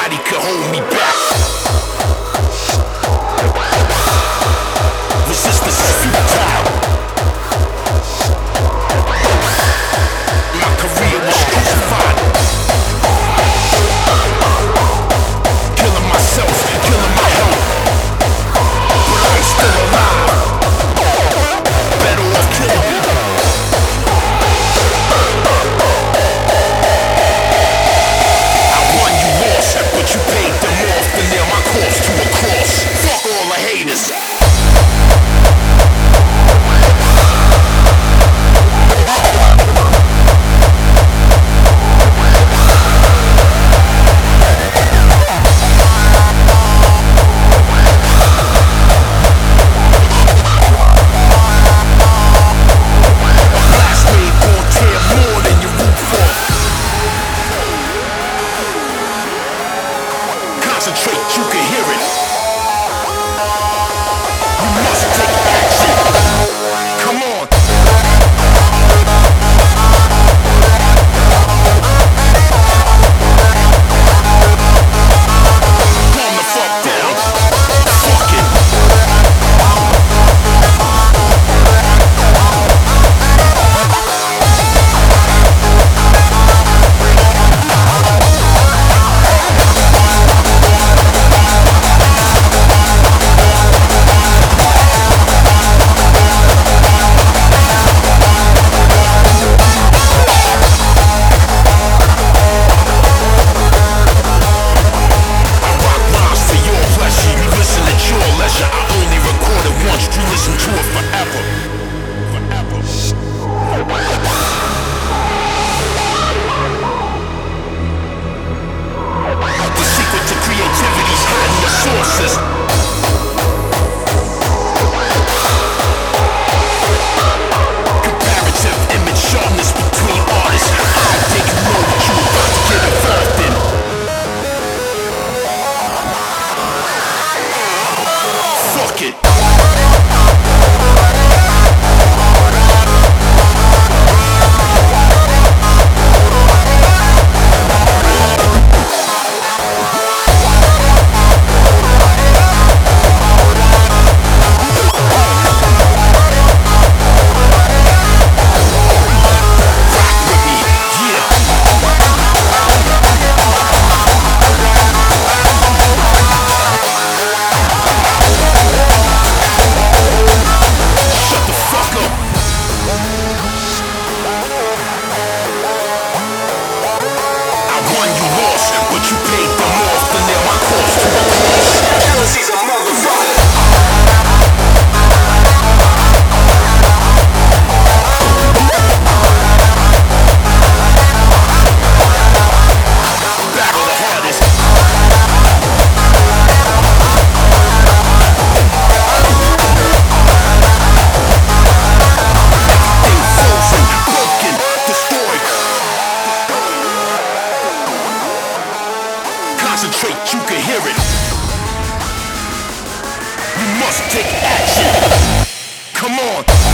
nobody could hold me back. Resistance is futile. My career was crucified. Killing myself, killing my health, but I'm still alive. Better off killing me. I won, you lost, but you paid them off to nail my corpse to a cross. Fuck all the haters. Concentrate, you can hear it. You must take action. Come on. Calm the fuck down. Fuck it. Concentrate, you can hear it. You must take action. Come on.